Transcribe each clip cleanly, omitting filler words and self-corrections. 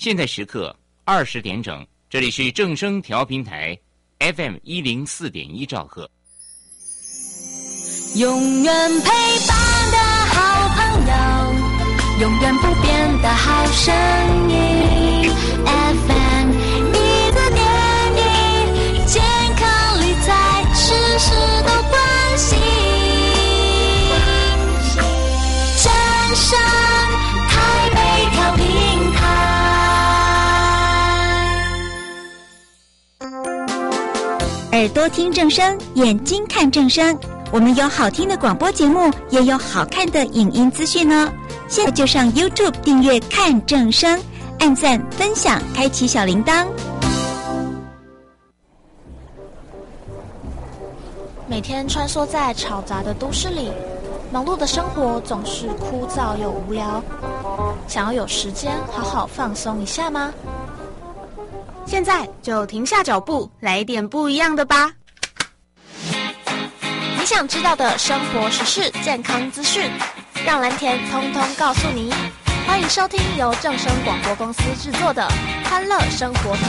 现在时刻20点整，这里是正声调频台 FM104.1兆赫。 永远陪伴的好朋友，永远不变的好声音。FM104.1，健康理财，事事都关心。正声台北调频台， 耳朵听正声，眼睛看正声。我们有好听的广播节目，也有好看的影音资讯哦。现在就上 YouTube 订阅看正声，按赞分享，开启小铃铛。 每天穿梭在嘈杂的都市里，忙碌的生活总是枯燥又无聊。想要有时间好好放松一下吗？ 现在就停下脚步，来一点不一样的吧。 你想知道的生活时事、健康资讯，让蓝田通通告诉你。欢迎收听由正声广播公司制作的《欢乐生活通》。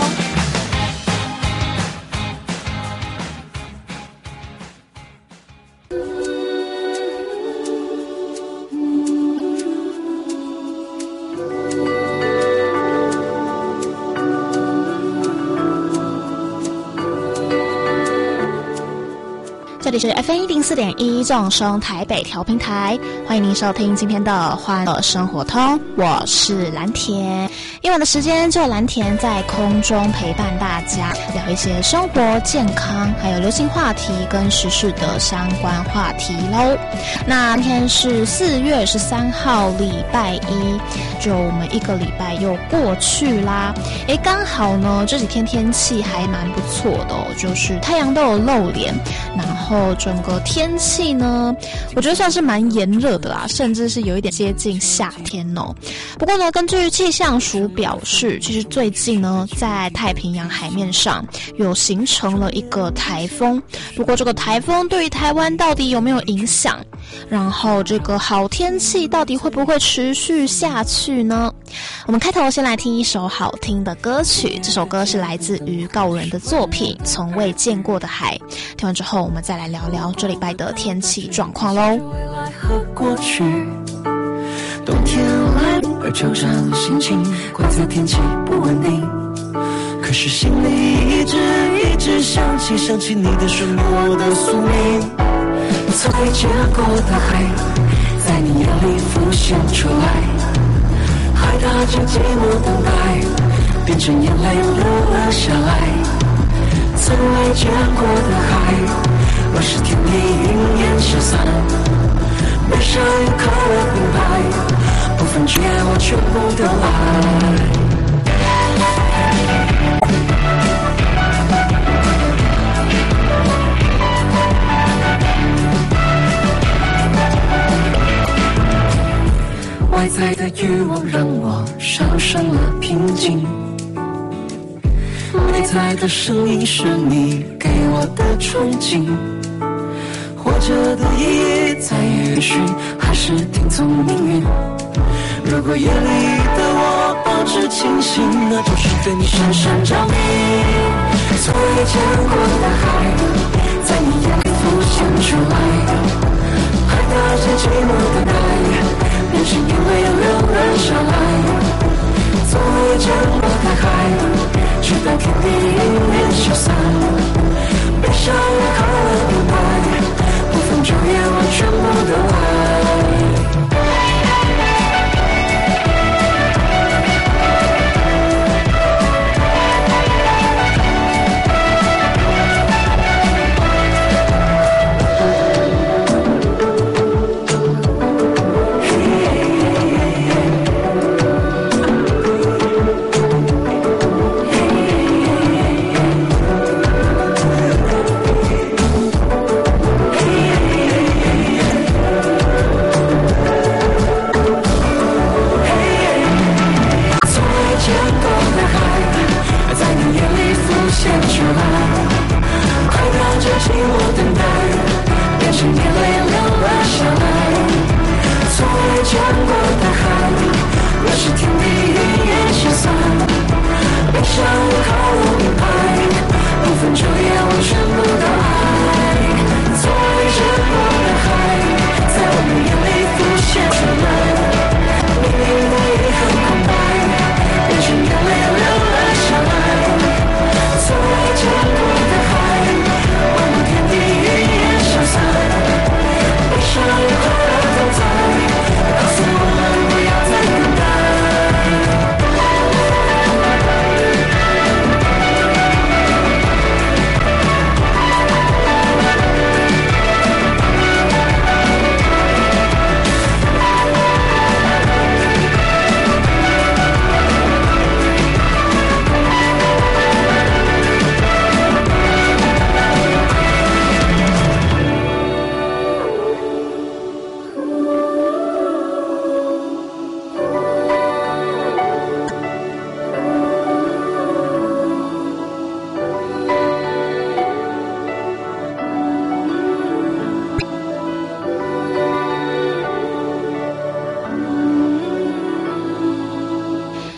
这里是 FM104.1 正声台北调频台，欢迎您收听今天的欢乐生活通，我是蓝田。夜晚的时间，就蓝田在空中陪伴大家，聊一些生活、健康，还有流行话题跟时事的相关话题喽。那今天是4月13号，礼拜一，就我们一个礼拜又过去啦。刚好呢，这几天天气还蛮不错的哦，就是太阳都有露脸，然后整个天气呢，我觉得算是蛮炎热的啦，甚至是有一点接近夏天哦。不过呢，根据气象署表示，其实最近呢，在太平洋海面上有形成了一个台风。不过这个台风对于台湾到底有没有影响？然后这个好天气到底会不会持续下去呢？我们开头先来听一首好听的歌曲，这首歌是来自于告五人的作品《从未见过的海》。听完之后，我们再来聊聊这礼拜的天气状况咯。 未来和过去，冬天来而惆怅心情，怪罪天气不稳定，可是心里一直想起你的声音，我的宿命。从未见过的海，在你眼里浮现出来，海它将寂寞等待变成眼泪流了下来。从未见过的海，若是天地云烟消散，悲伤有口我明白，不分居我全部都爱。外在的欲望让我上升了平静，内在的声音是你给我的憧憬，活着的意义在于寻还是听从命运？如果夜里的我保持清醒，那就是对你深深着迷。从未见过的海，在你眼里浮现出来，海它将寂寞等待变成眼泪流了下来。从未见过的海，直到天地云烟消散，悲伤也靠了明白，不分昼夜我全部都爱。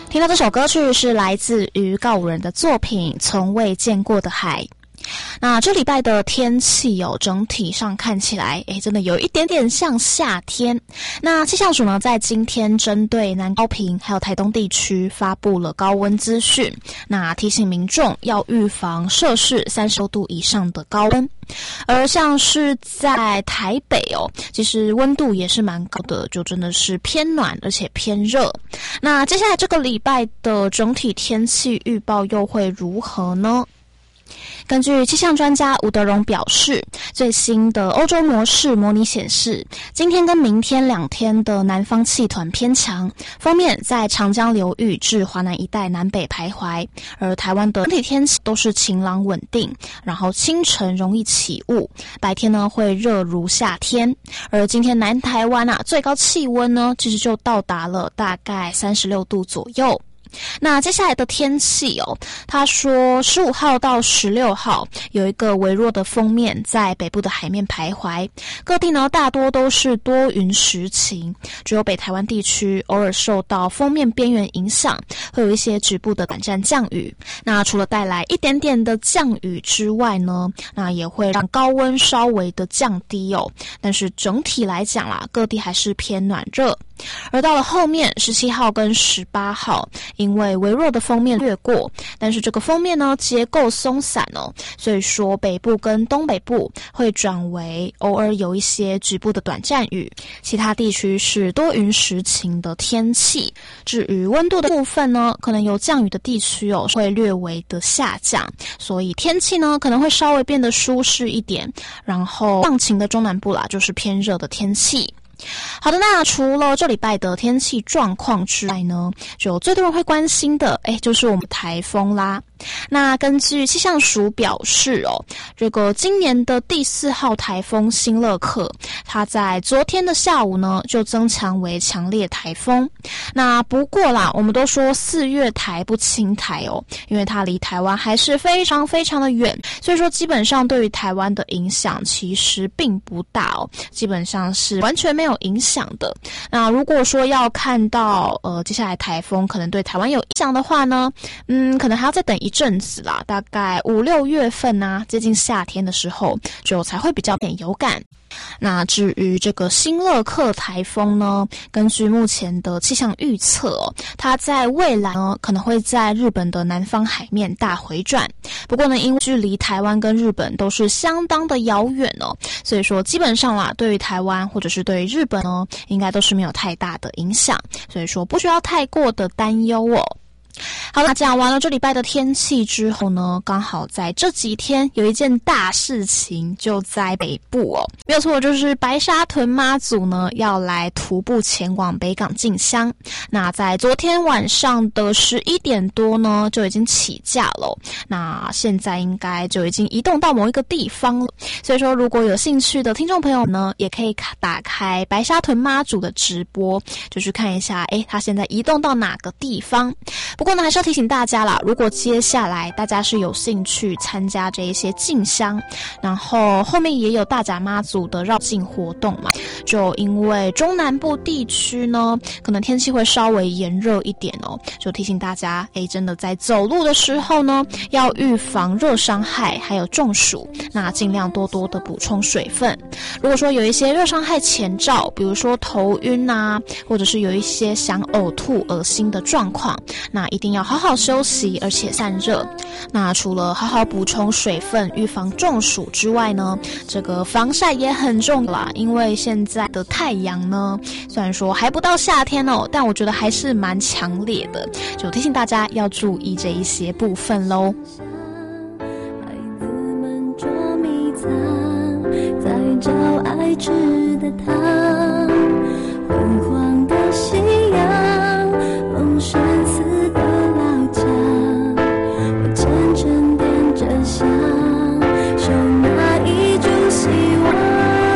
听到这首歌曲是来自于告五人的作品《从未见过的海》。那这礼拜的天气整体上看起来真的有一点点像夏天。那气象署呢在今天针对南高屏还有台东地区发布了高温资讯，那提醒民众要预防摄氏30度以上的高温。而像是在台北其实温度也是蛮高的，就真的是偏暖而且偏热。那接下来这个礼拜的整体天气预报又会如何呢？根据气象专家吴德荣表示，最新的欧洲模式模拟显示，今天跟明天2天的南方气团偏强，锋面在长江流域至华南一带南北徘徊，而台湾的整体天气都是晴朗稳定，然后清晨容易起雾，白天呢会热如夏天。而今天南台湾最高气温呢其实就到达了大概36度左右。那接下来的天气他说15号到16号有一个微弱的锋面在北部的海面徘徊，各地呢大多都是多云时晴，只有北台湾地区偶尔受到锋面边缘影响，会有一些局部的短暂降雨。那除了带来一点点的降雨之外呢，那也会让高温稍微的降低但是整体来讲各地还是偏暖热。而到了后面17号跟18号，因为微弱的锋面掠过，但是这个锋面呢结构松散所以说北部跟东北部会转为偶尔有一些局部的短暂雨，其他地区是多云时晴的天气。至于温度的部分呢，可能有降雨的地区会略微的下降，所以天气呢可能会稍微变得舒适一点，然后放晴的中南部就是偏热的天气。好的，那除了这礼拜的天气状况之外呢，就最多人会关心的就是我们台风啦。那根据气象署表示这个今年的第4号台风新乐克，它在昨天的下午呢就增强为强烈台风。那不过我们都说4月台不侵台因为它离台湾还是非常非常的远，所以说基本上对于台湾的影响其实并不大基本上是完全没有影响的。那如果说要看到接下来台风可能对台湾有影响的话呢，可能还要再等一阵子啦，大概5、6月份接近夏天的时候就才会比较有感。那至于这个新乐克台风呢，根据目前的气象预测它在未来呢可能会在日本的南方海面大回转。不过呢，因为距离台湾跟日本都是相当的遥远所以说基本上对于台湾或者是对于日本呢，应该都是没有太大的影响，所以说不需要太过的担忧好了，讲完了这礼拜的天气之后呢，刚好在这几天有一件大事情就在北部没有错，就是白沙屯妈祖呢要来徒步前往北港进香。那在昨天晚上的11点多呢就已经起驾了，那现在应该就已经移动到某一个地方了。所以说如果有兴趣的听众朋友呢，也可以打开白沙屯妈祖的直播，就去看一下他现在移动到哪个地方。不过呢，还是要提醒大家啦，如果接下来大家是有兴趣参加这一些进香，然后后面也有大甲妈祖的绕境活动嘛，就因为中南部地区呢可能天气会稍微炎热一点就提醒大家真的在走路的时候呢要预防热伤害还有中暑，那尽量多多的补充水分。如果说有一些热伤害前兆，比如说头晕或者是有一些想呕吐恶心的状况，那一定要好好休息而且散热。那除了好好补充水分预防中暑之外呢，这个防晒也很重要啦，因为现在的太阳呢虽然说还不到夏天但我觉得还是蛮强烈的，就提醒大家要注意这一些部分咯。 孩子们捉迷藏，在找爱吃的糖，昏黄的夕阳，梦深似的老家，我沉沉点着香，守那一株希望。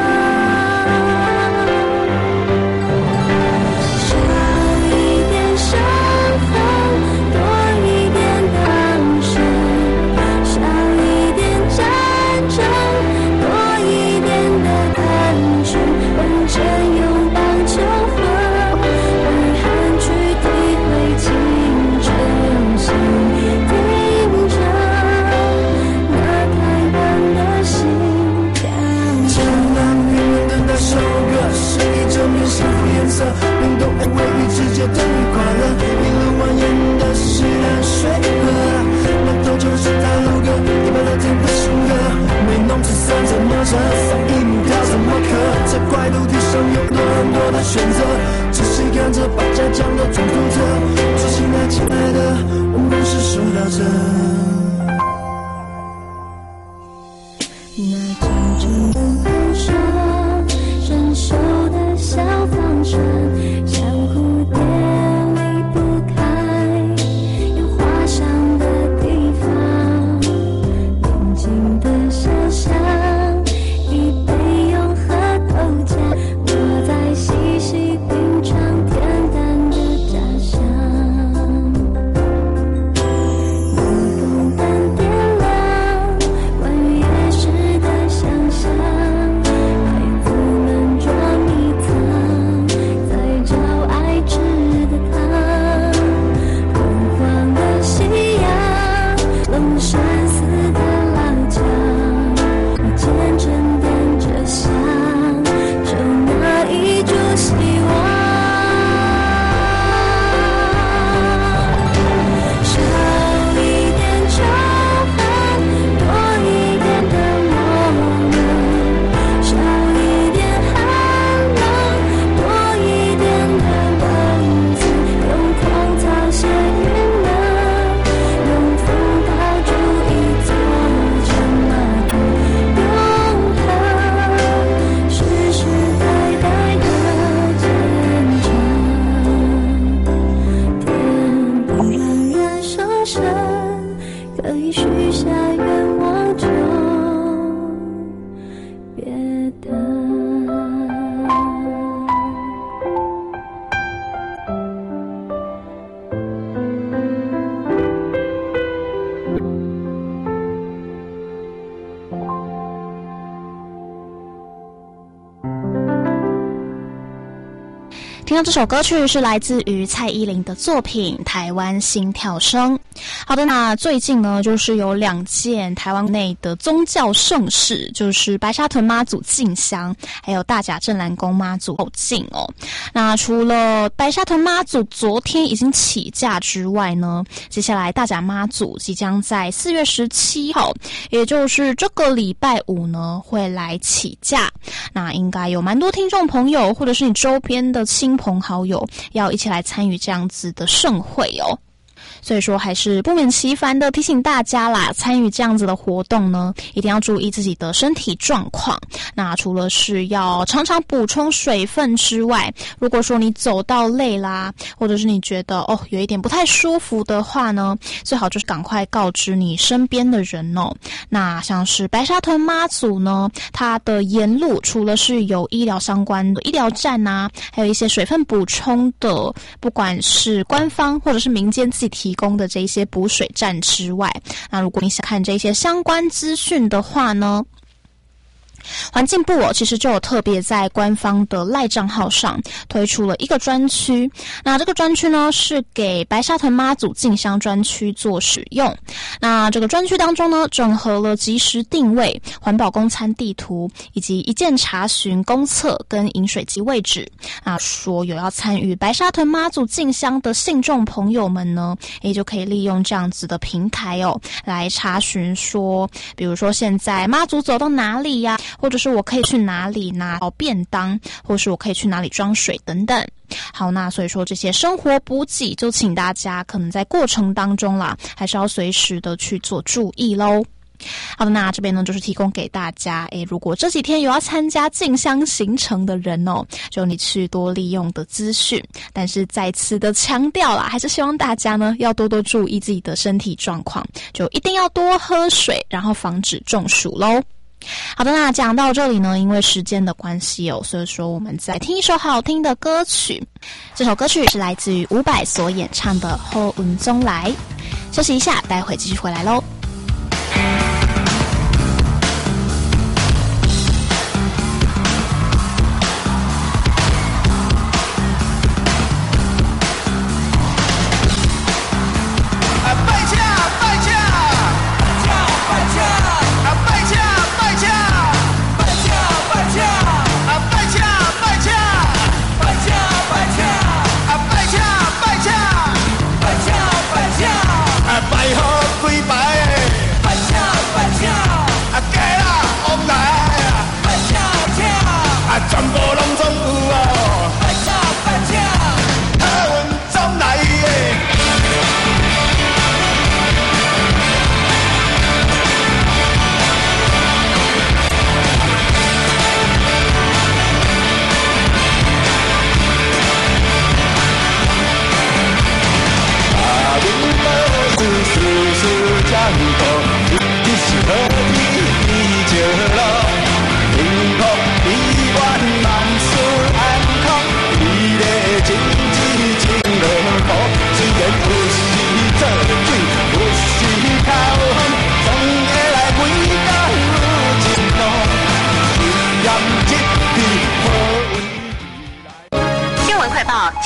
少一点伤痕，多一点당신，少一点战争，多一点的单纯，完整界等于快乐，迷了蜿蜒的是汗水河，那头就是大路歌，100多天的新歌，没弄成三怎么折，上一幕跳怎么磕，这块土地上有很多的选择，仔细看着把家讲的中途者，最亲爱亲爱的，我们故事说到这。 那阵阵的风声，生锈的小房船，像蝴蝶离不开有花香的地方，宁静的小巷，一杯永和豆浆，我在细细品尝恬淡的家乡。霓虹灯点亮关于夜市的想象，孩子们捉迷藏，在找爱吃的糖。昏黄的夕阳，龙山寺的老墙，一间沉淀着香，就那一株希望。少一点仇恨，多一点的我们，少一点寒冷，多一点的文字，用狂草写云能，用风刀筑一座城马的永恒，世世代代的坚强。天不让人生生，可以许下愿望就别等。 听到这首歌曲是来自于蔡依林的作品《台湾心跳声》。好的，那最近呢，就是有2件台湾内的宗教盛事，就是白沙屯妈祖进香，还有大甲镇澜宫妈祖后进哦。那除了白沙屯妈祖昨天已经起驾之外呢，接下来大甲妈祖即将在4月17号，也就是这个礼拜5呢，会来起驾。那应该有蛮多听众朋友，或者是你周边的亲朋好友，要一起来参与这样子的盛会哦。所以说还是不免其烦的提醒大家啦，参与这样子的活动呢，一定要注意自己的身体状况。那除了是要常常补充水分之外，如果说你走到累啦，或者是你觉得有一点不太舒服的话呢，最好就是赶快告知你身边的人哦。那像是白沙屯妈祖呢，它的沿路除了是有医疗相关的医疗站啊，还有一些水分补充的，不管是官方或者是民间自己提供的这一些补水站之外，那如果你想看这些相关资讯的话呢，环境部其实就有特别在官方的赖账号上推出了一个专区，那这个专区呢是给白沙屯妈祖进香专区做使用。那这个专区当中呢，整合了即时定位、环保供餐地图以及一键查询公厕跟饮水机位置。那说有要参与白沙屯妈祖进香的信众朋友们呢，也就可以利用这样子的平台来查询说，比如说现在妈祖走到哪里呀，或者是我可以去哪里拿便当，或是我可以去哪里装水等等。好，那所以说这些生活补给就请大家可能在过程当中啦，还是要随时的去做注意咯。好的，那这边呢就是提供给大家，如果这几天有要参加进香行程的人就你去多利用的资讯。但是再次的强调啦，还是希望大家呢要多多注意自己的身体状况，就一定要多喝水，然后防止中暑咯。好的，那讲到这里呢，因为时间的关系所以说我们再听一首好听的歌曲。这首歌曲是来自于伍佰所演唱的《后运中来》。休息一下，待会继续回来咯。 拜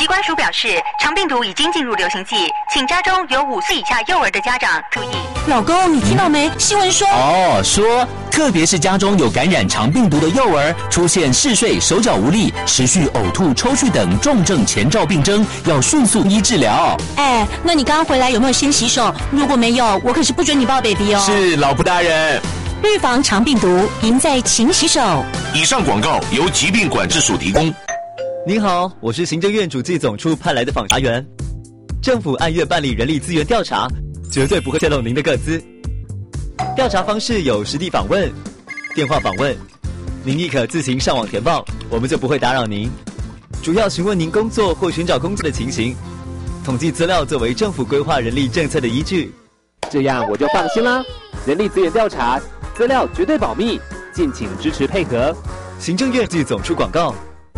关署表示，肠病毒已经进入流行季，请家中有5岁以下幼儿的家长注意。 老公，你听到没？新闻说说特别是家中有感染肠病毒的幼儿，出现嗜睡、手脚无力、持续呕吐、抽搐等重症前兆病征，要迅速医治疗。 那你刚刚回来有没有先洗手？如果没有，我可是不准你抱 baby 哦。 是，老婆大人。 预防肠病毒，赢在勤洗手。 以上广告由疾病管制署提供。 您好，我是行政院主计总处派来的访查员。政府按月办理人力资源调查，绝对不会泄露您的个资。调查方式有实地访问、电话访问，您亦可自行上网填报，我们就不会打扰您。主要询问您工作或寻找工作的情形，统计资料作为政府规划人力政策的依据。 这样我就放心啦。人力资源调查，资料绝对保密，敬请支持配合。 行政院暨总处广告。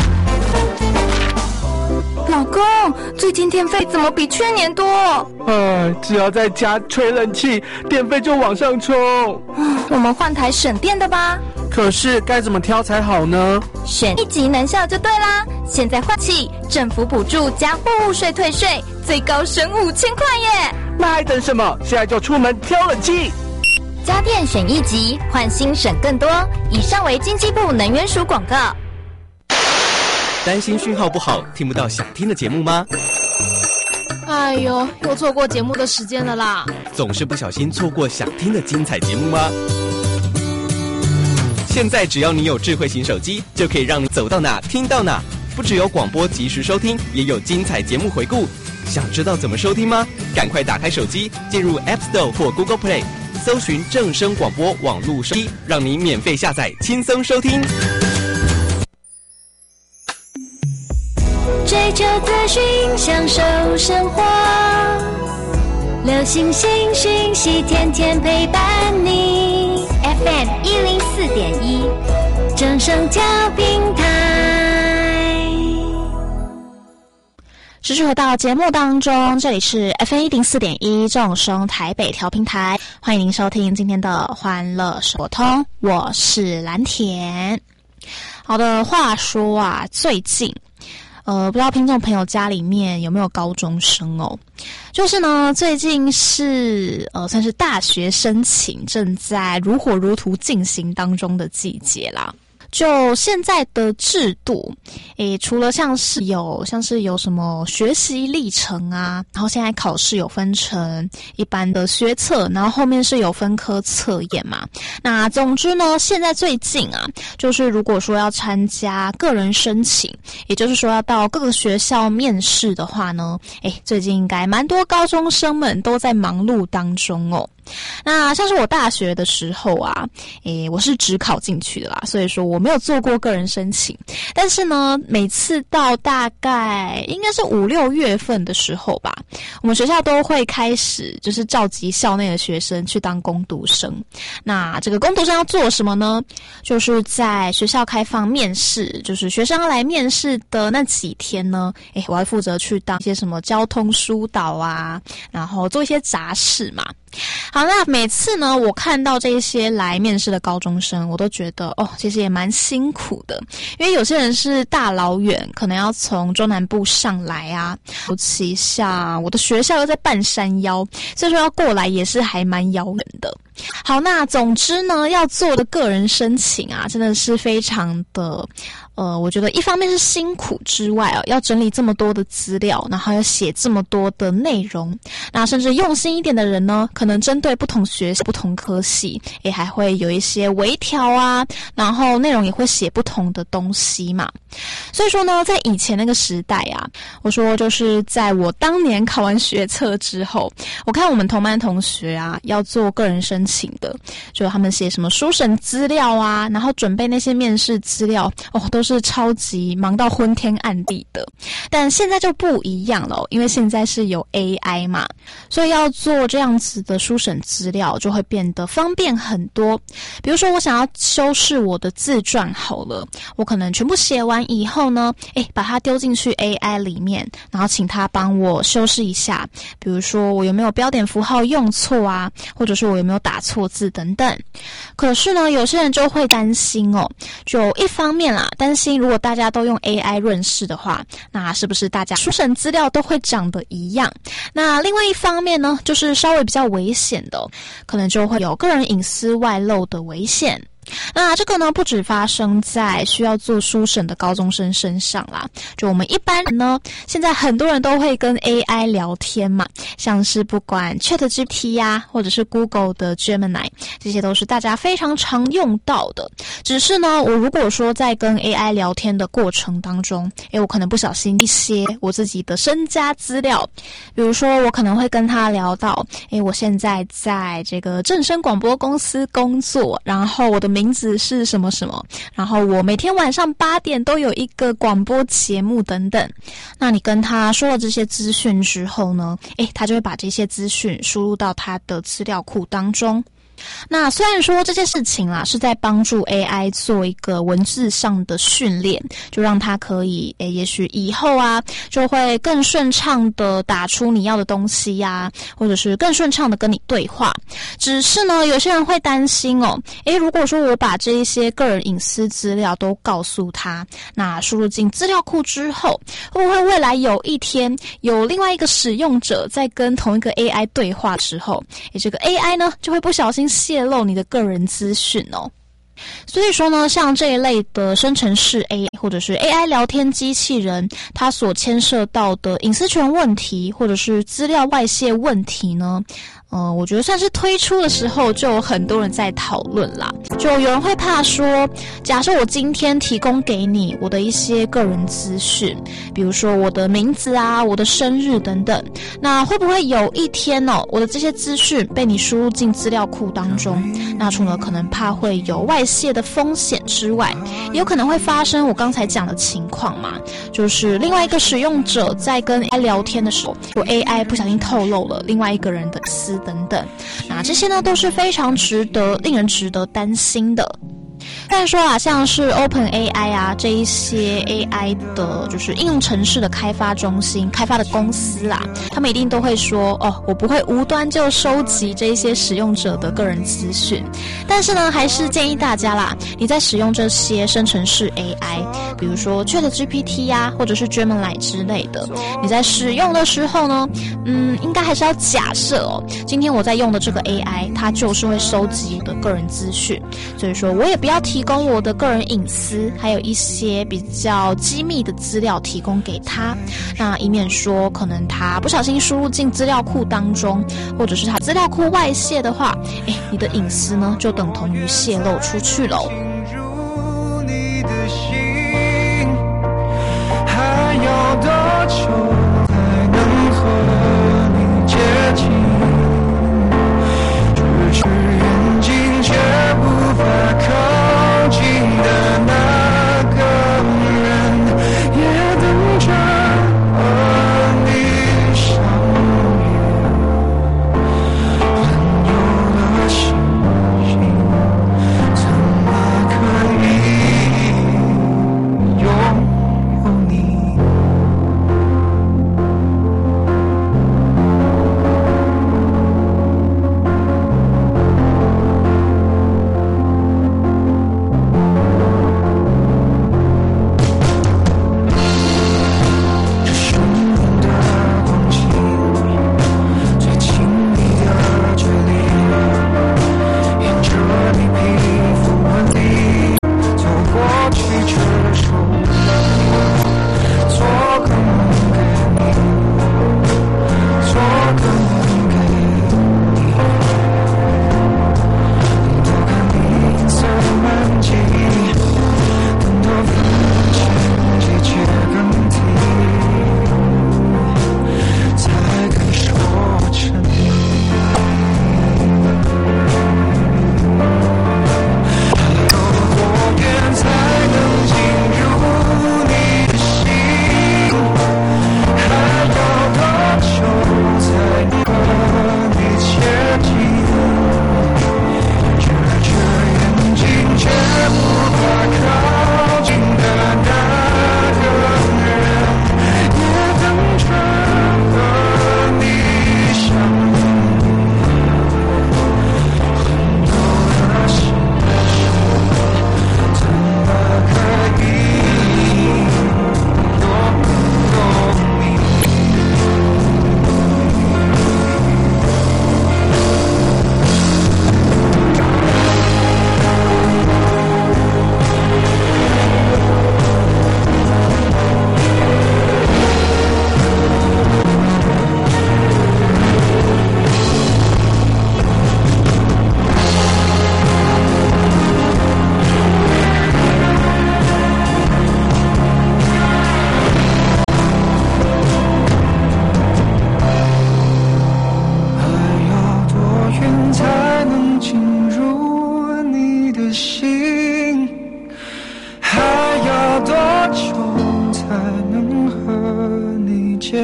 老公，最近电费怎么比去年多？ 只要在家吹冷气，电费就往上冲。 我们换台省电的吧。 可是该怎么挑才好呢？ 选一级能效就对啦。现在换气，政府补助加货物税退税，最高省5000块耶！ 那还等什么？现在就出门挑冷气。 家电选一级，换新省更多。以上为经济部能源署广告。 担心讯号不好，听不到想听的节目吗？ 哎呦，又错过节目的时间了啦！ 总是不小心错过想听的精彩节目吗？现在只要你有智慧型手机，就可以让你走到哪听到哪。不只有广播及时收听，也有精彩节目回顾。想知道怎么收听吗？赶快打开手机，进入 App Store 或 Google Play， 搜寻正声广播网络收听，让你免费下载，轻松收听。 追求资讯，享受生活，流行新讯息，天天陪伴你。FM 104.1，正声调频台。 持续回到节目当中，这里是 FM 104.1正声台北调频台，欢迎您收听今天的欢乐生活通，我是蓝田。好的，话说啊，最近不知道听众朋友家里面有没有高中生哦？就是呢，最近是算是大学申请正在如火如荼进行当中的季节啦。就现在的制度，除了像是有什么学习历程啊，然后现在考试有分成一般的学测，然后后面是有分科测验嘛。那总之呢，现在最近啊，就是如果说要参加个人申请，也就是说要到各个学校面试的话呢，最近应该蛮多高中生们都在忙碌当中哦。那像是我大学的时候啊，我是只考进去的啦，所以说我没有做过个人申请。但是呢，每次到大概应该是5、6月份的时候吧，我们学校都会开始就是召集校内的学生去当工读生。那这个工读生要做什么呢？就是在学校开放面试，就是学生要来面试的那几天呢，我还负责去当一些什么交通疏导啊，然后做一些杂事嘛。好，那每次呢，我看到这些来面试的高中生，我都觉得其实也蛮辛苦的，因为有些人是大老远，可能要从中南部上来啊，尤其像我的学校又在半山腰，所以说要过来也是还蛮遥远的。好，那总之呢，要做的个人申请啊，真的是非常的我觉得一方面是辛苦之外要整理这么多的资料，然后要写这么多的内容，那甚至用心一点的人呢，可能针对不同学校、不同科系，还会有一些微调啊，然后内容也会写不同的东西嘛。所以说呢，在以前那个时代啊，我说就是在我当年考完学测之后，我看我们同班同学啊，要做个人申请的，就他们写什么书审资料啊，然后准备那些面试资料，都是超级忙到昏天暗地的。但现在就不一样了，因为现在是有 AI 嘛，所以要做这样子的书审资料就会变得方便很多。比如说我想要修饰我的自传好了，我可能全部写完以后呢，把它丢进去 AI 里面，然后请它帮我修饰一下，比如说我有没有标点符号用错啊，或者是我有没有打错字等等。可是呢，有些人就会担心就一方面啦，担心心，如果大家都用 AI 润饰的话，那是不是大家书审资料都会长得一样？那另外一方面呢，就是稍微比较危险的，可能就会有个人隐私外漏的危险。那这个呢，不只发生在需要做书审的高中生身上啦，就我们一般人呢，现在很多人都会跟 AI 聊天嘛，像是不管 ChatGPT 呀，或者是 Google 的 Gemini， 这些都是大家非常常用到的。只是呢，我如果说在跟 AI 聊天的过程当中，我可能不小心一些我自己的身家资料，比如说我可能会跟他聊到，我现在在这个正声广播公司工作，然后我的名字是什么什么，然后我每天晚上8点都有一个广播节目等等。那你跟他说了这些资讯之后呢，他就会把这些资讯输入到他的资料库当中。那虽然说这件事情啦是在帮助 AI 做一个文字上的训练，就让它可以也许以后啊就会更顺畅的打出你要的东西呀，或者是更顺畅的跟你对话。只是呢，有些人会担心哦，如果说我把这一些个人隐私资料都告诉他，那输入进资料库之后，会不会未来有一天有另外一个使用者在跟同一个 AI 对话之后，这个 AI 呢就会不小心泄露你的个人资讯哦。所以说呢，像这一类的生成式 AI 或者是 AI 聊天机器人，它所牵涉到的隐私权问题或者是资料外泄问题呢，我觉得算是推出的时候就有很多人在讨论啦。就有人会怕说，假设我今天提供给你我的一些个人资讯，比如说我的名字啊、我的生日等等，那会不会有一天我的这些资讯被你输入进资料库当中？那除了可能怕会有外泄的风险之外，也有可能会发生我刚才讲的情况嘛，就是另外一个使用者在跟 AI 聊天的时候，有 AI 不小心透露了另外一个人的隐私等等，那这些呢都是非常令人值得担心的。但说啊，像是 OpenAI 啊这一些 AI 的就是应用程式的开发中心、开发的公司啦，他们一定都会说我不会无端就收集这一些使用者的个人资讯。但是呢，还是建议大家啦，你在使用这些生成式 AI， 比如说 ChatGPT 呀，或者是 Gemini 之类的，你在使用的时候呢，应该还是要假设今天我在用的这个 AI， 它就是会收集我的个人资讯，所以说我也不要提供我的个人隐私，还有一些比较机密的资料提供给他，那以免说可能他不小心输入进资料库当中，或者是他资料库外泄的话，你的隐私呢就等同于泄露出去了。 还要多久才能和你接近？咫尺远近却无法靠近的那个人，也等着和你相遇。朋友的心情怎么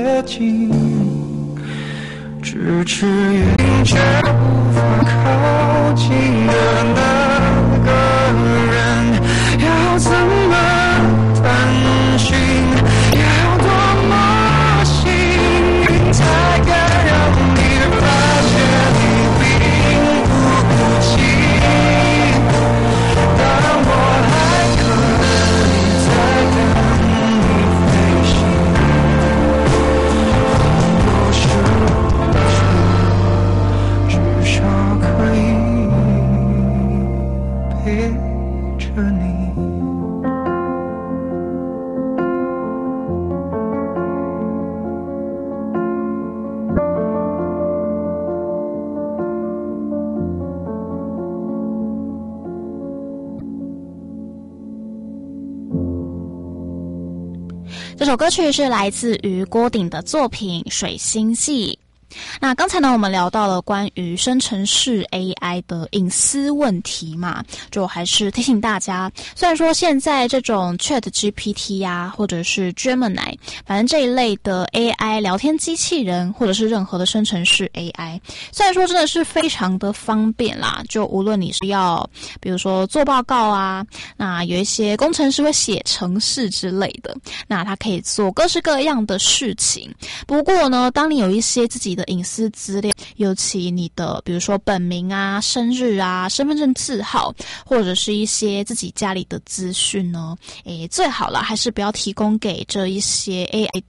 接近，咫尺远却无法靠近的那个人，要怎么探寻，要多么幸运才敢让你发现你并不孤寂，当我还可以再跟你飞行，多少至少可以陪着你。 这首歌曲是来自于郭顶的作品《水星记》。那刚才呢，我们聊到了关于生成式 AI 的隐私问题嘛，就还是提醒大家，虽然说现在这种 ChatGPT 呀，或者是 Gemini， 反正这一类的 AI 聊天机器人，或者是任何的生成式 AI， 虽然说真的是非常的方便啦，就无论你是要比如说做报告啊，那有一些工程师会写程式之类的，那它可以做各式各样的事情。不过呢，当你有一些自己的隐私资料，尤其你的比如说本名啊、生日啊、身份证字号，或者是一些自己家里的资讯呢，最好啦还是不要提供给这一些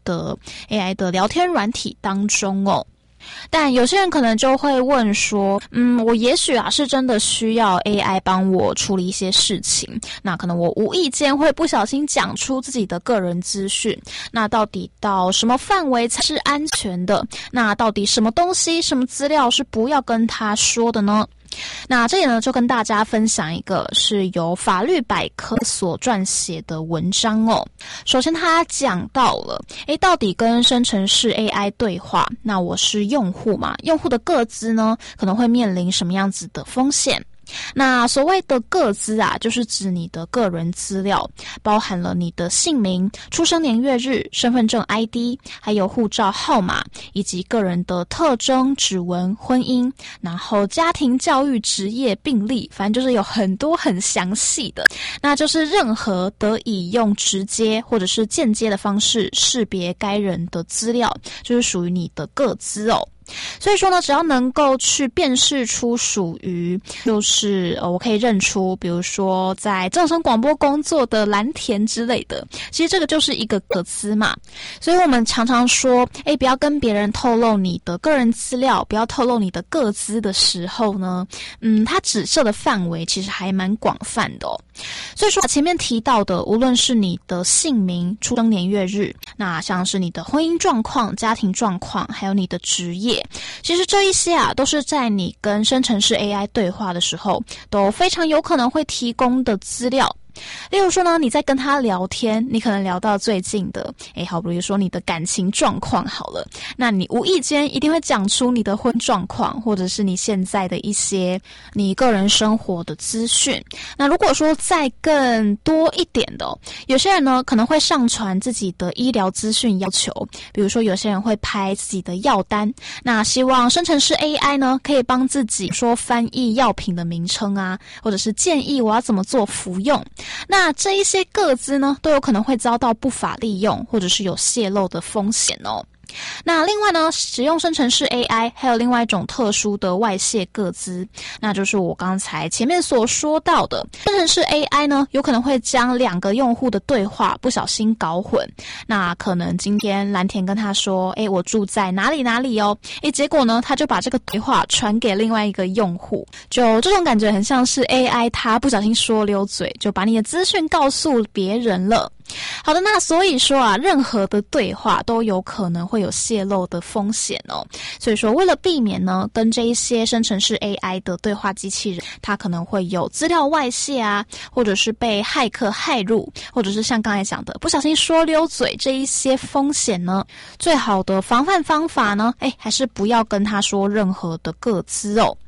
AI 的聊天软体当中哦。但有些人可能就会问说，我也许是真的需要 AI 帮我处理一些事情，那可能我无意间会不小心讲出自己的个人资讯，那到底到什么范围才是安全的？那到底什么东西、什么资料是不要跟他说的呢？那这里呢，就跟大家分享一个是由法律百科所撰写的文章哦。首先他讲到了，到底跟生成式 AI 对话，那我是用户嘛，用户的个资呢，可能会面临什么样子的风险？那所谓的个资就是指你的个人资料，包含了你的姓名、出生年月日、身份证 ID， 还有护照号码，以及个人的特征、指纹、婚姻，然后家庭教育、职业、病历，反正就是有很多很详细的，那就是任何得以用直接或者是间接的方式识别该人的资料，就是属于你的个资哦。所以说呢，只要能够去辨识出属于就是我可以认出比如说在正声广播工作的蓝田之类的，其实这个就是一个个资嘛。所以我们常常说不要跟别人透露你的个人资料，不要透露你的个资的时候呢，它指涉的范围其实还蛮广泛的哦。所以说前面提到的，无论是你的姓名、出生年月日，那像是你的婚姻状况、家庭状况，还有你的职业，其实这一些都是在你跟生成式 AI 对话的时候都非常有可能会提供的资料。例如说呢，你在跟他聊天，你可能聊到最近的好比如说你的感情状况好了，那你无意间一定会讲出你的婚状况，或者是你现在的一些你个人生活的资讯。那如果说再更多一点的有些人呢可能会上传自己的医疗资讯要求，比如说有些人会拍自己的药单，那希望生成式 AI 呢可以帮自己说翻译药品的名称或者是建议我要怎么做服用。那这一些个资呢，都有可能会遭到不法利用，或者是有泄露的风险哦。那另外呢，使用生成式 AI 还有另外一种特殊的外泄个资，那就是我刚才前面所说到的，生成式 AI 呢有可能会将两个用户的对话不小心搞混。那可能今天蓝田跟他说我住在哪里哪里哦，结果呢他就把这个对话传给另外一个用户，就这种感觉很像是 AI 他不小心说溜嘴，就把你的资讯告诉别人了。好的，那所以说任何的对话都有可能会有泄露的风险哦。所以说为了避免呢跟这一些生成式 AI 的对话机器人它可能会有资料外泄或者是被骇客骇入，或者是像刚才讲的不小心说溜嘴这一些风险呢，最好的防范方法呢还是不要跟他说任何的个资哦。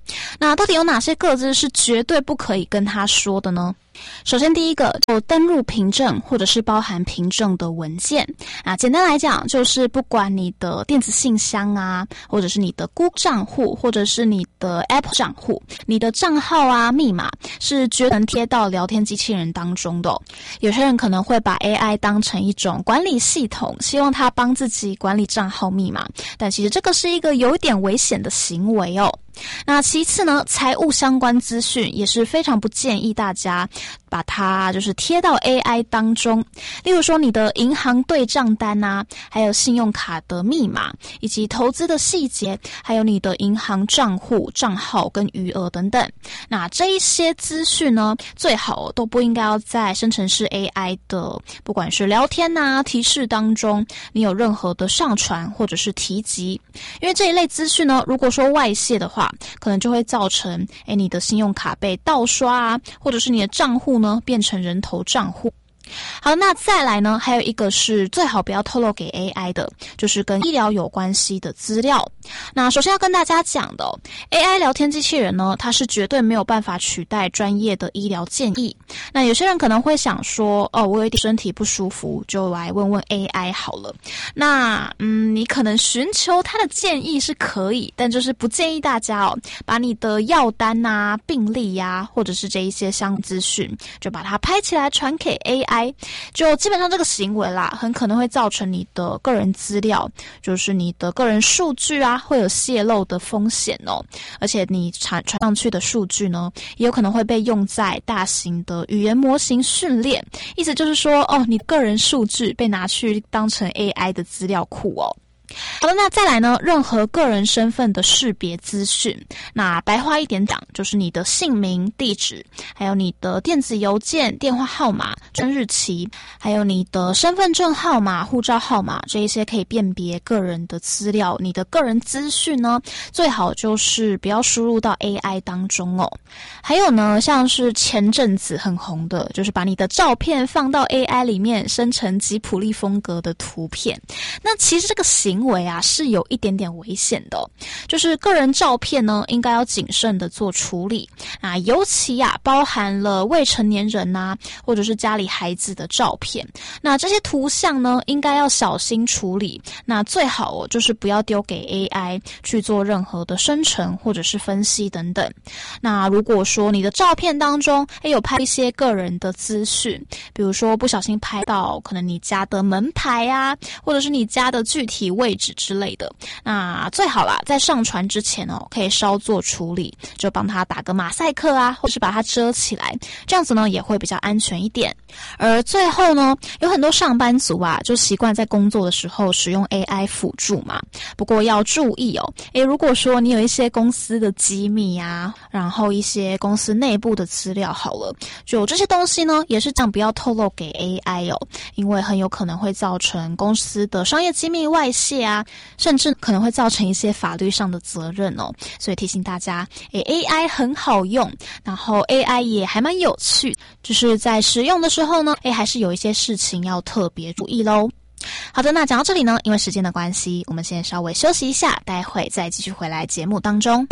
那到底有哪些个资是绝对不可以跟他说的呢？首先第一个，就登入凭证或者是包含凭证的文件啊，简单来讲就是不管你的电子信箱啊，或者是你的 Google 账户，或者是你的 Apple 账户，你的账号啊密码是绝对能贴到聊天机器人当中的有些人可能会把 AI 当成一种管理系统，希望它帮自己管理账号密码，但其实这个是一个有一点危险的行为哦。那其次呢，财务相关资讯也是非常不建议大家把它就是贴到 AI 当中，例如说你的银行对账单啊，还有信用卡的密码，以及投资的细节，还有你的银行账户、账号跟余额等等。那这一些资讯呢，最好都不应该要在生成式 AI 的不管是聊天啊、提示当中，你有任何的上传或者是提及，因为这一类资讯呢，如果说外泄的话，可能就会造成你的信用卡被盗刷啊，或者是你的账户呢变成人头账户。好，那再来呢，还有一个是最好不要透露给 AI 的，就是跟医疗有关系的资料。那首先要跟大家讲的AI 聊天机器人呢，它是绝对没有办法取代专业的医疗建议。那有些人可能会想说，我有一点身体不舒服，就来问问 AI 好了。那你可能寻求它的建议是可以，但就是不建议大家把你的药单啊、病历啊，或者是这一些相关资讯，就把它拍起来传给 AI。就基本上这个行为啦，很可能会造成你的个人资料，就是你的个人数据啊，会有泄露的风险哦。而且你传上去的数据呢，也有可能会被用在大型的语言模型训练，意思就是说，你个人数据被拿去当成 AI 的资料库哦。好的，那再来呢，任何个人身份的识别资讯，那白话一点讲，就是你的姓名、地址，还有你的电子邮件、电话号码、生日期，还有你的身份证号码、护照号码，这一些可以辨别个人的资料，你的个人资讯呢，最好就是不要输入到 AI 当中哦。还有呢，像是前阵子很红的，就是把你的照片放到 AI 里面，生成吉普力风格的图片。那其实这个行为啊是有一点点危险的就是个人照片呢应该要谨慎的做处理啊，尤其包含了未成年人啊，或者是家里孩子的照片，那这些图像呢应该要小心处理，那最好就是不要丢给 AI 去做任何的生成或者是分析等等。那如果说你的照片当中有拍一些个人的资讯，比如说不小心拍到可能你家的门牌啊，或者是你家的具体位置之类的，那最好啦，在上传之前可以稍作处理，就帮他打个马赛克啊，或是把它遮起来，这样子呢也会比较安全一点。而最后呢，有很多上班族就习惯在工作的时候使用 AI 辅助嘛，不过要注意如果说你有一些公司的机密啊，然后一些公司内部的资料好了，就这些东西呢也是这样，不要透露给 AI因为很有可能会造成公司的商业机密外泄啊，甚至可能会造成一些法律上的责任所以提醒大家AI 很好用，然后 AI 也还蛮有趣，就是在使用的时候呢还是有一些事情要特别注意咯。好的，那讲到这里呢，因为时间的关系，我们先稍微休息一下，待会再继续回来节目当中。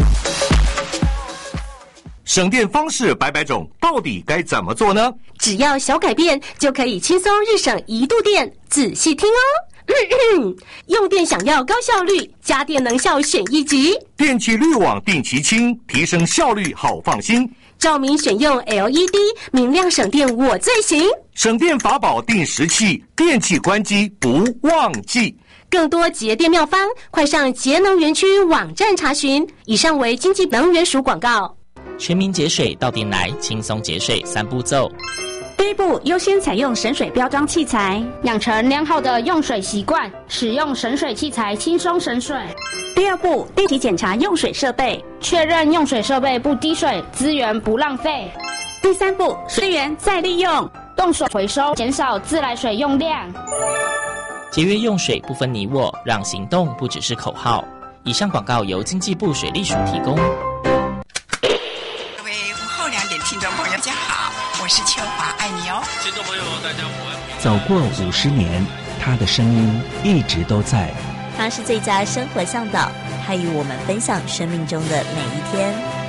省电方式百百种，到底该怎么做呢？ 只要小改变，就可以轻松日省1度电。仔细听哦。用电想要高效率，家电能效选1级。 电气滤网定期清，提升效率好放心。 照明选用 LED， 明亮省电我最行。 省电法宝定时器，电器关机不忘记。 更多节电妙方，快上节能园区网站查询。以上为经济能源署广告。 全民节水到店来，轻松节水3步骤。 第一步，优先采用省水标章器材， 养成良好的用水习惯，使用省水器材轻松省水。 第二步，定期检查用水设备， 确认用水设备不滴水，资源不浪费。 第三步，水源再利用， 动手回收，减少自来水用量。 节约用水不分你我，让行动不只是口号。以上广告由经济部水利署提供。 各位午后2点听众朋友大家好，我是秋华，爱你哦。 听众朋友大家好。 走过50年，他的声音一直都在。 他是最佳生活向导，他与我们分享生命中的每一天。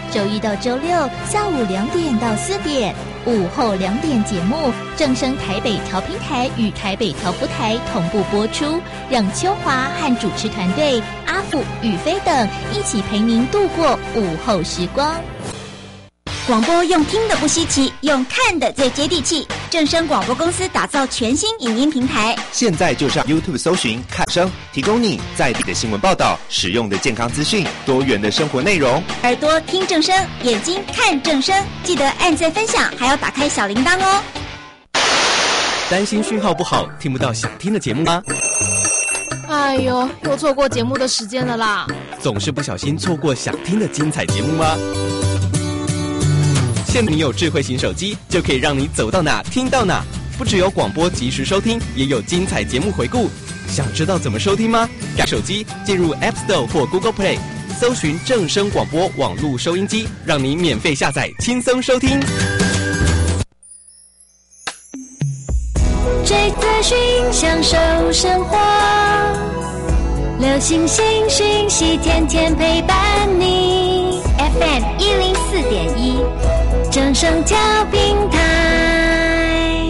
周一到周六下午2点到4点，午后2点节目正声台北调频台与台北调布台同步播出，让秋华和主持团队阿福、宇飞等一起陪您度过午后时光。 广播用听的不稀奇，用看的最接地气。正声广播公司打造全新影音平台， 现在就上 YouTube 搜寻看声，提供你在地的新闻报道、实用的健康资讯、多元的生活内容。 耳朵听正声，眼睛看正声，记得按赞分享，还要打开小铃铛哦。 担心讯号不好，听不到想听的节目吗？ 哎呦，又错过节目的时间了啦！ 总是不小心错过想听的精彩节目吗？现在你有智慧型手机，就可以让你走到哪听到哪。不只有广播及时收听，也有精彩节目回顾。想知道怎么收听吗？打手机进入 App Store 或 Google Play， 搜寻正声广播网络收音机，让你免费下载，轻松收听。 追资讯，享受生活，流行新讯息，天天陪伴你。FM 104.1，正声调频台。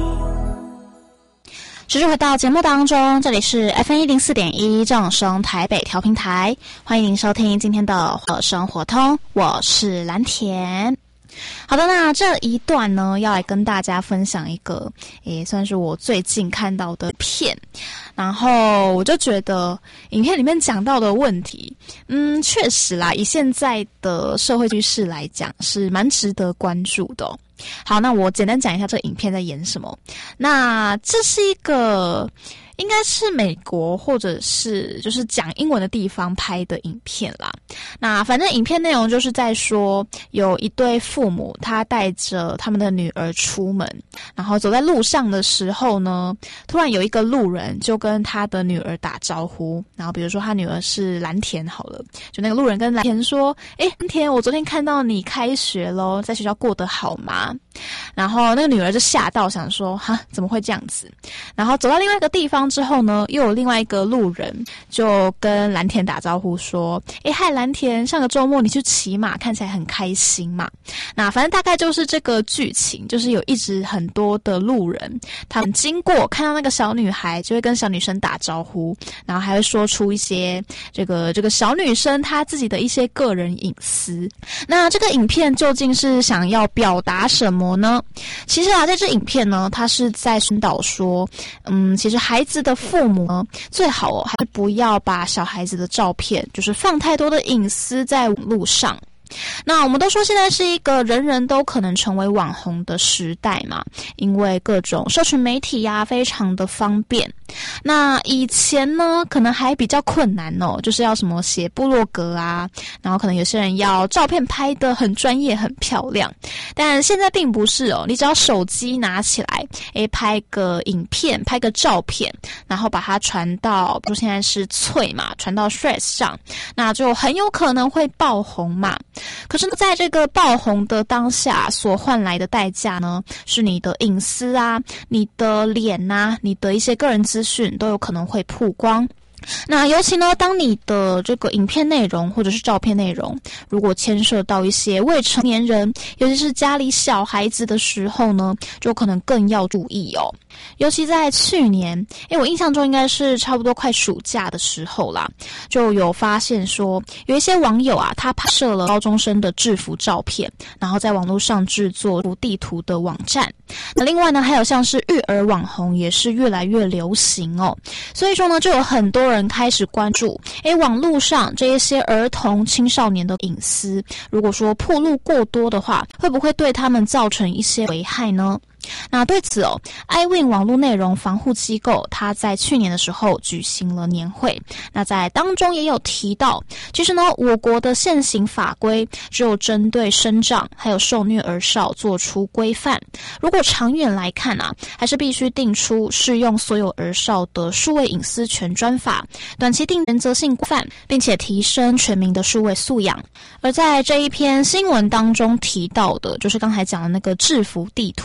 持续回到节目当中，这里是 FM 104.1正声台北调频台，欢迎您收听今天的生活通，我是蓝田。好的，那这一段呢，要来跟大家分享一个，也算是我最近看到的片，然后我就觉得影片里面讲到的问题，确实啦，以现在的社会趋势来讲，是蛮值得关注的哦。好，那我简单讲一下这个影片在演什么。那这是一个应该是美国或者是就是讲英文的地方拍的影片啦。那反正影片内容就是在说，有一对父母，他带着他们的女儿出门，然后走在路上的时候呢，突然有一个路人就跟他的女儿打招呼，然后比如说他女儿是蓝田好了，就那个路人跟蓝田说：“蓝田，我昨天看到你开学咯，在学校过得好吗？”然后那个女儿就吓到，想说：“哈，怎么会这样子？”然后走到另外一个地方之后呢，又有另外一个路人就跟蓝田打招呼说：“嗨，蓝田，上个周末你去骑马，看起来很开心嘛。”那反正大概就是这个剧情，就是有一直很多的路人，他们经过看到那个小女孩，就会跟小女生打招呼，然后还会说出一些这个小女生她自己的一些个人隐私。那这个影片究竟是想要表达什么呢？其实啊，在这影片呢，它是在宣导说，其实孩子的父母呢，最好还是不要把小孩子的照片，就是放太多的隐私在网络上。那我们都说现在是一个人人都可能成为网红的时代嘛，因为各种社群媒体呀，非常的方便。那以前呢，可能还比较困难哦，就是要什么写部落格啊，然后可能有些人要照片拍得很专业、很漂亮。但现在并不是哦，你只要手机拿起来，拍个影片、拍个照片，然后把它传到，比如现在是脆嘛，传到 Threads 上，那就很有可能会爆红嘛。可是在这个爆红的当下所换来的代价呢，是你的隐私啊、你的脸啊、你的一些个人资讯都有可能会曝光。那尤其呢，当你的这个影片内容或者是照片内容，如果牵涉到一些未成年人，尤其是家里小孩子的时候呢，就可能更要注意哦。尤其在去年，我印象中应该是差不多快暑假的时候啦，就有发现说，有一些网友啊，他拍摄了高中生的制服照片，然后在网络上制作地图的网站。那另外呢，还有像是育儿网红也是越来越流行哦。所以说呢，就有很多人开始关注，网络上这一些儿童青少年的隐私，如果说暴露过多的话，会不会对他们造成一些危害呢？那对此iWin 网络内容防护机构，它在去年的时候举行了年会，那在当中也有提到，其实呢，我国的现行法规只有针对身障还有受虐儿少做出规范，如果长远来看啊，还是必须定出适用所有儿少的数位隐私权专法，短期定原则性规范，并且提升全民的数位素养。而在这一篇新闻当中提到的，就是刚才讲的那个制服地图哦。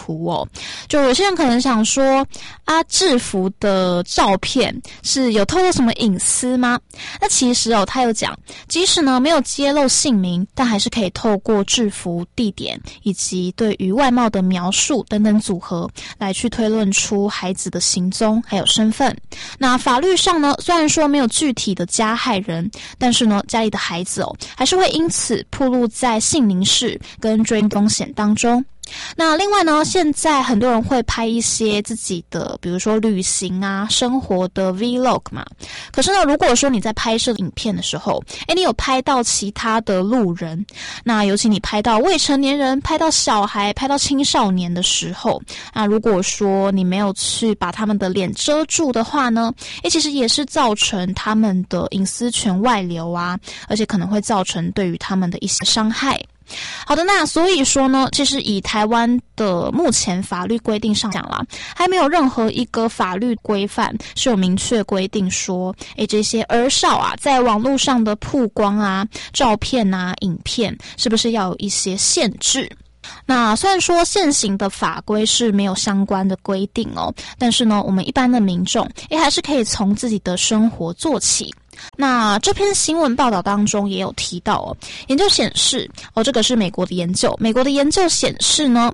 就有些人可能想说啊，制服的照片是有透露什么隐私吗？那其实他有讲，即使呢没有揭露姓名，但还是可以透过制服、地点以及对于外貌的描述等等组合来去推论出孩子的行踪还有身份。那法律上呢，虽然说没有具体的加害人，但是呢家里的孩子还是会因此暴露在性凝视跟追风险当中。那另外呢，现在很多人会拍一些自己的比如说旅行啊生活的 vlog 嘛，可是呢如果说你在拍摄影片的时候你有拍到其他的路人，那尤其你拍到未成年人、拍到小孩、拍到青少年的时候，那如果说你没有去把他们的脸遮住的话呢，其实也是造成他们的隐私权外流啊，而且可能会造成对于他们的一些伤害。好的，那所以说呢，其实以台湾的目前法律规定上讲啦，还没有任何一个法律规范是有明确规定说，这些儿少啊，在网络上的曝光啊、照片啊、影片，是不是要有一些限制？那虽然说现行的法规是没有相关的规定但是呢，我们一般的民众还是可以从自己的生活做起。那这篇新闻报道当中也有提到研究显示这个是美国的研究，美国的研究显示呢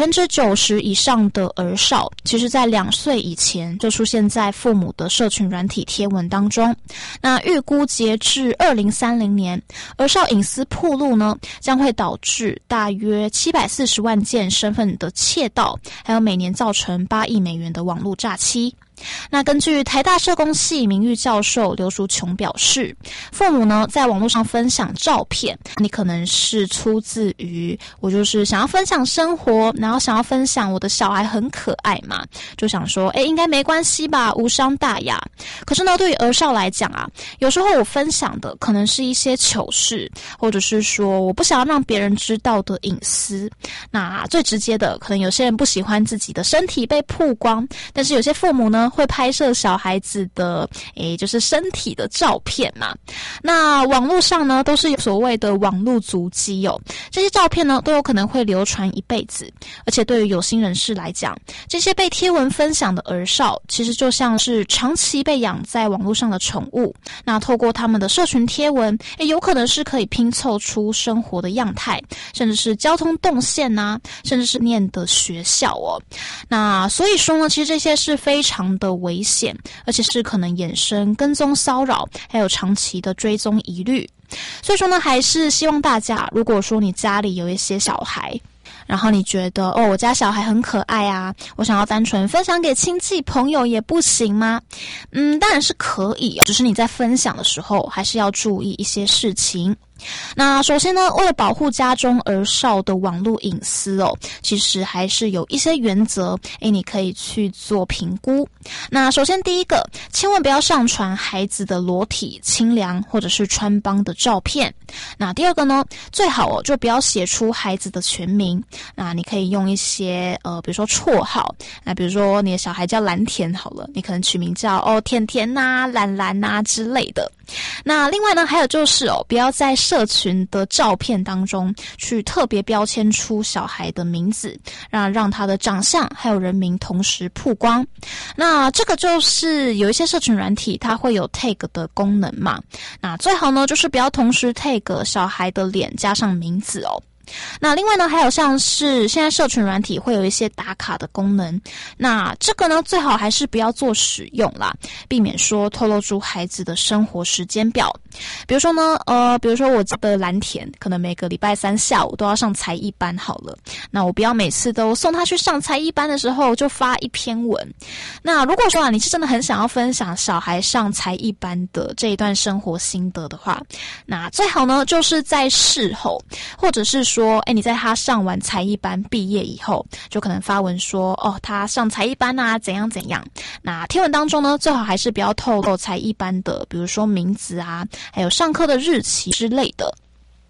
，90%以上的儿少其实在2岁以前就出现在父母的社群软体贴文当中。那预估截至2030年，儿少隐私暴露呢，将会导致大约740万件身份的窃盗，还有每年造成8亿美元的网络诈欺。那根据台大社工系名誉教授刘淑琼表示，父母呢在网络上分享照片，你可能是出自于我就是想要分享生活，然后想要分享我的小孩很可爱嘛，就想说应该没关系吧，无伤大雅。可是呢，对于儿少来讲啊，有时候我分享的可能是一些糗事，或者是说我不想要让别人知道的隐私。那最直接的，可能有些人不喜欢自己的身体被曝光，但是有些父母呢会拍摄小孩子的就是身体的照片嘛。那网络上呢都是有所谓的网络足迹这些照片呢都有可能会流传一辈子。而且对于有心人士来讲，这些被贴文分享的儿少其实就像是长期被养在网络上的宠物。那透过他们的社群贴文有可能是可以拼凑出生活的样态，甚至是交通动线啊，甚至是念的学校那所以说呢，其实这些是非常的危险，而且是可能衍生跟踪骚扰，还有长期的追踪疑虑。所以说呢，还是希望大家，如果说你家里有一些小孩，然后你觉得我家小孩很可爱啊，我想要单纯分享给亲戚朋友也不行吗？当然是可以，只是你在分享的时候还是要注意一些事情。那首先呢，为了保护家中儿少的网络隐私其实还是有一些原则你可以去做评估。那首先第一个，千万不要上传孩子的裸体、清凉或者是穿帮的照片。那第二个呢，最好就不要写出孩子的全名。那你可以用一些比如说绰号，那比如说你的小孩叫蓝田好了，你可能取名叫甜甜啊、蓝蓝啊之类的。那另外呢，还有就是不要在社群的照片当中去特别标签出小孩的名字，让他的长相还有人名同时曝光。那这个就是有一些社群软体它会有 tag 的功能嘛，那最好呢就是不要同时 tag 小孩的脸加上名字那另外呢，还有像是现在社群软体会有一些打卡的功能，那这个呢最好还是不要做使用啦，避免说透露出孩子的生活时间表。比如说呢比如说我家的蓝田可能每个礼拜3下午都要上才艺班好了，那我不要每次都送他去上才艺班的时候就发一篇文。那如果说你是真的很想要分享小孩上才艺班的这一段生活心得的话，那最好呢就是在事后，或者是说你在他上完才艺班毕业以后，就可能发文说他上才艺班啊怎样怎样。那贴文当中呢，最好还是不要透露才艺班的比如说名字啊，还有上课的日期之类的。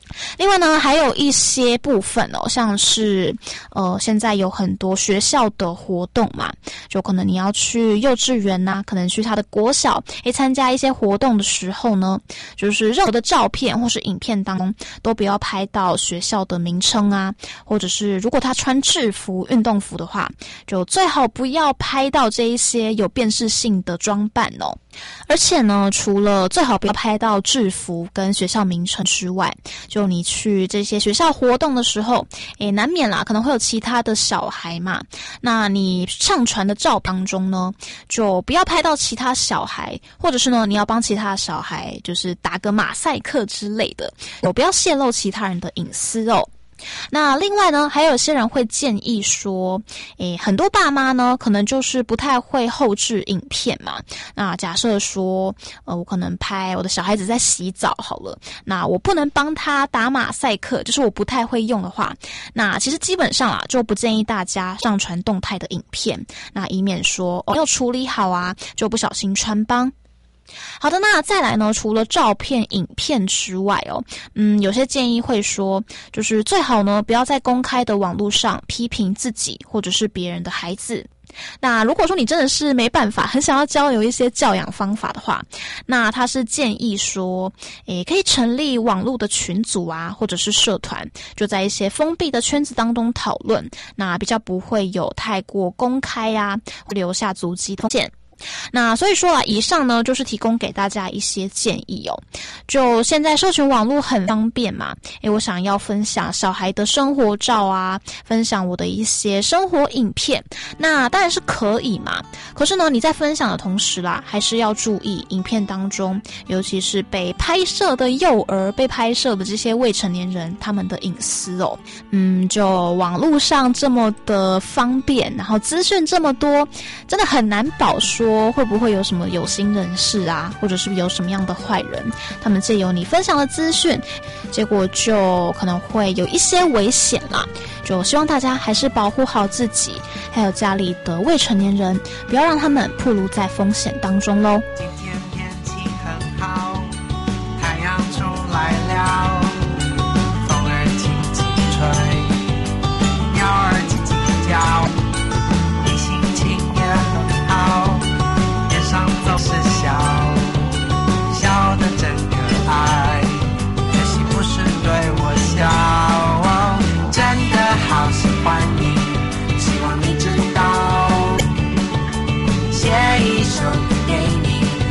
另外呢，还有一些部分哦，像是现在有很多学校的活动嘛，就可能你要去幼稚园呐，可能去他的国小，参加一些活动的时候呢，就是任何的照片或是影片当中都不要拍到学校的名称啊，或者是如果他穿制服、运动服的话，就最好不要拍到这一些有辨识性的装扮哦。而且呢，除了最好不要拍到制服跟学校名称之外，就你去这些学校活动的时候，难免啦，可能会有其他的小孩嘛。那你上传的照当中呢，就不要拍到其他小孩，或者是呢，你要帮其他的小孩就是打个马赛克之类的，不要泄露其他人的隐私哦。那另外呢，还有些人会建议说，很多爸妈呢，可能就是不太会后制影片嘛。那假设说，我可能拍我的小孩子在洗澡好了，那我不能帮他打马赛克，就是我不太会用的话，那其实基本上啊，就不建议大家上传动态的影片，那以免说没有处理好啊，就不小心穿帮。好的，那再来呢，除了照片、影片之外哦，有些建议会说，就是最好呢，不要在公开的网络上批评自己或者是别人的孩子。那如果说你真的是没办法，很想要交流一些教养方法的话，那他是建议说，可以成立网络的群组啊，或者是社团，就在一些封闭的圈子当中讨论，那比较不会有太过公开啊，会留下足迹的风险。那所以说啊，以上呢就是提供给大家一些建议哦。就现在社群网络很方便嘛，我想要分享小孩的生活照啊，分享我的一些生活影片，那当然是可以嘛。可是呢，你在分享的同时啦，还是要注意影片当中，尤其是被拍摄的幼儿、被拍摄的这些未成年人，他们的隐私哦。就网络上这么的方便，然后资讯这么多，真的很难保说会不会有什么有心人士啊，或者是有什么样的坏人，他们借由你分享的资讯，结果就可能会有一些危险啦。就希望大家还是保护好自己，还有家里的未成年人，不要让他们暴露在风险当中咯。 今天天气很好，太阳出来了，风儿轻轻吹，鸟儿叽叽叫，你心情也很好，脸上总是笑，笑得真可爱，可惜不是对我笑，真的好喜欢你，希望你知道，写一首给你，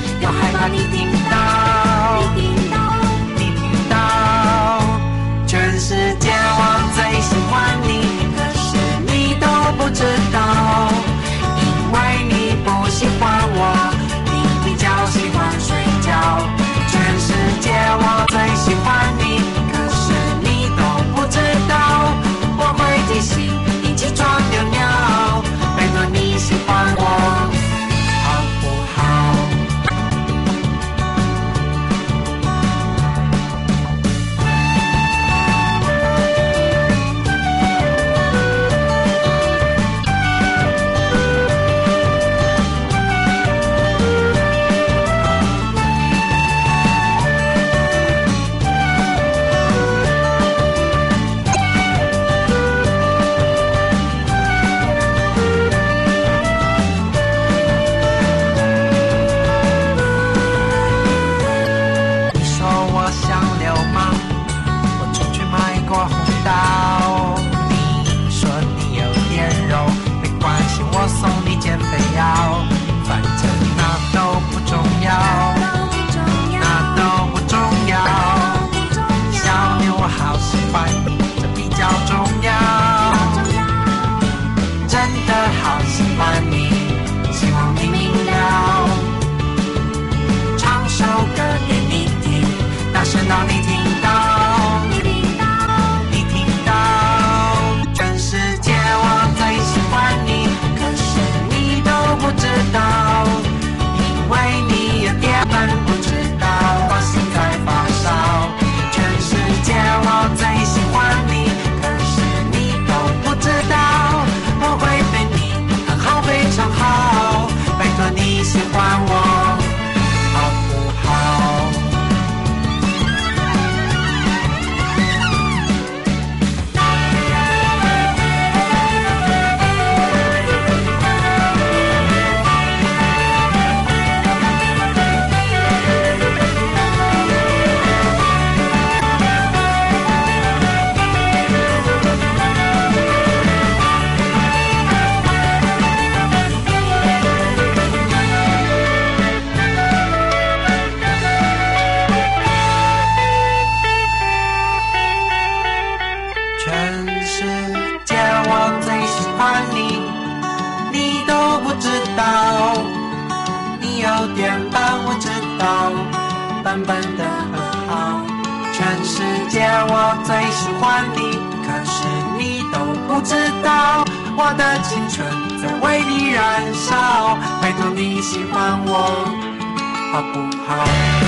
原本的很好，全世界我最喜欢你，可是你都不知道，我的青春在为你燃烧，拜托你喜欢我好不好？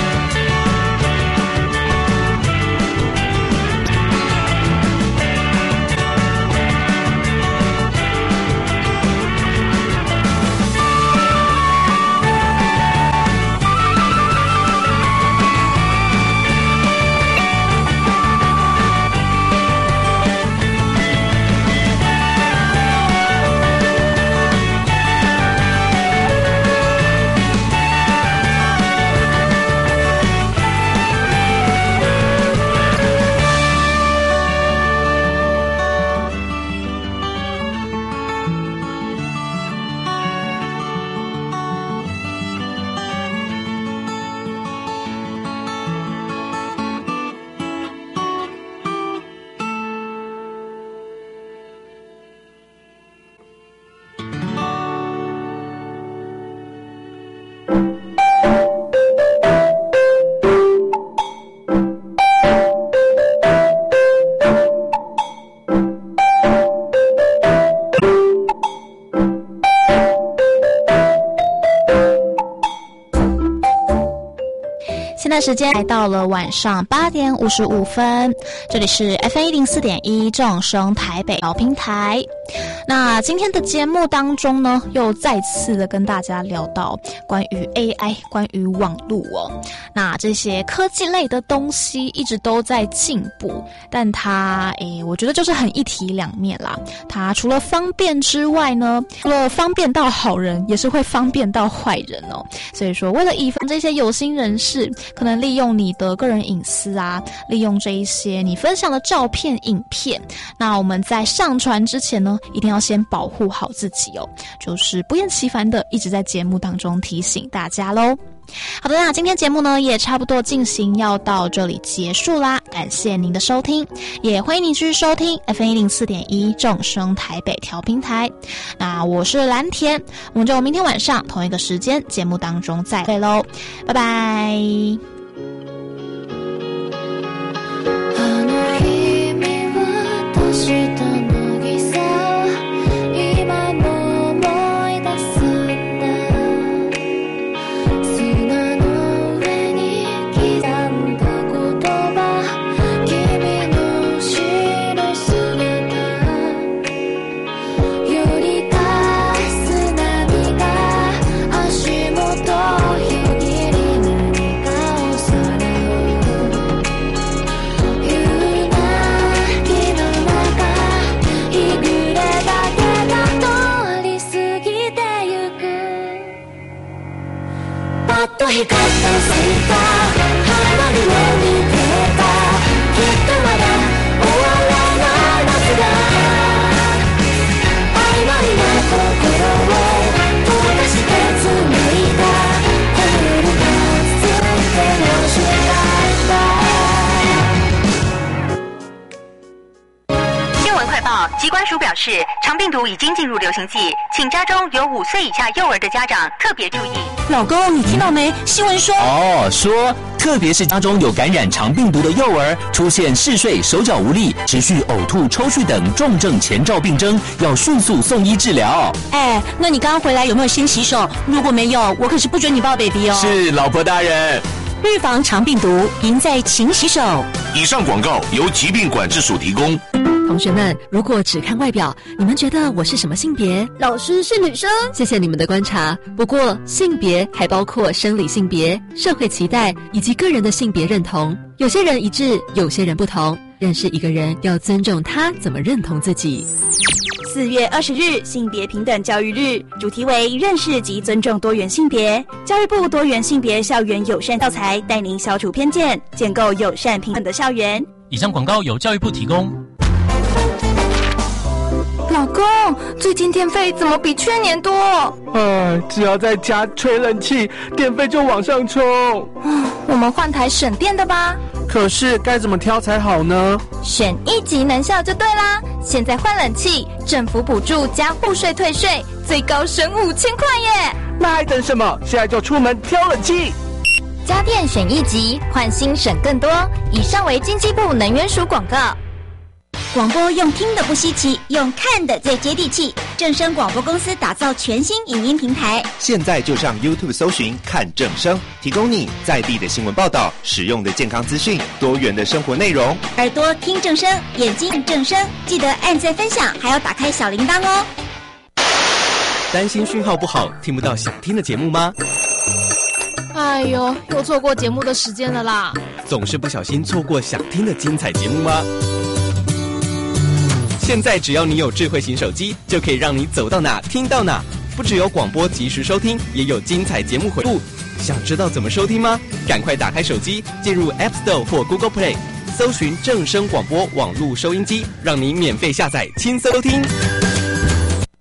现在时间来到了晚上8点55分，这里是 FM104.1 正声台北调频台。那今天的节目当中呢，又再次的跟大家聊到关于 AI 关于网络哦。那这些科技类的东西一直都在进步，但它我觉得就是很一体两面啦。它除了方便之外呢，除了方便到好人，也是会方便到坏人哦。所以说为了以防这些有心人士可能利用你的个人隐私啊，利用这一些你分享的照片影片，那我们在上传之前呢，一定要先保护好自己哦，就是不厌其烦的一直在节目当中提醒大家咯。好的，那今天节目呢也差不多进行要到这里结束啦，感谢您的收听，也欢迎您继续收听 FM104.1 正声台北调频台。那我是蓝田，我们就明天晚上同一个时间节目当中再会咯，拜拜。光った空花火を見てたきっとまだ終わらない夏が曖昧な心を溶かして紡いだ炎に包んでよし新闻快报，疾管署表示，肠病毒已经进入流行季，请家中有5岁以下幼儿的家长特别注意。 老公，你听到没？新闻说说特别是家中有感染肠病毒的幼儿，出现嗜睡、手脚无力、持续呕吐、抽搐等重症前兆病征，要迅速送医治疗。 那你刚刚回来有没有先洗手？如果没有，我可是不准你抱 baby 哦。 是，老婆大人。 预防肠病毒，赢在勤洗手。 以上广告由疾病管制署提供。 同学们，如果只看外表，你们觉得我是什么性别？ 老师是女生。 谢谢你们的观察。不过，性别还包括生理性别、社会期待以及个人的性别认同。有些人一致，有些人不同。认识一个人，要尊重他怎么认同自己。 4月20日，性别平等教育日，主题为认识及尊重多元性别。教育部多元性别校园友善教材，带您消除偏见，建构友善平等的校园。 以上广告由教育部提供。 老公，最近电费怎么比去年多？ 只要在家吹冷气，电费就往上冲。 我们换台省电的吧。 可是该怎么挑才好呢？ 选一级能效就对啦！现在换冷气，政府补助加户税退税，最高省5000块耶！ 那还等什么？现在就出门挑冷气。 家电选一级，换新省更多。以上为经济部能源署广告。 广播用听的不稀奇，用看的最接地气。正声广播公司打造全新影音平台， 现在就上 YouTube 搜寻看正声，提供你在地的新闻报道、实用的健康资讯、多元的生活内容。 耳朵听正声，眼睛看正声，记得按赞分享，还要打开小铃铛哦。 担心讯号不好，听不到想听的节目吗？ 哎呦，又错过节目的时间了啦！ 总是不小心错过想听的精彩节目吗？现在只要你有智慧型手机，就可以让你走到哪听到哪。不只有广播及时收听，也有精彩节目回顾。想知道怎么收听吗？赶快打开手机，进入 App Store 或 Google Play， 搜寻正声广播网络收音机，让你免费下载轻松收听。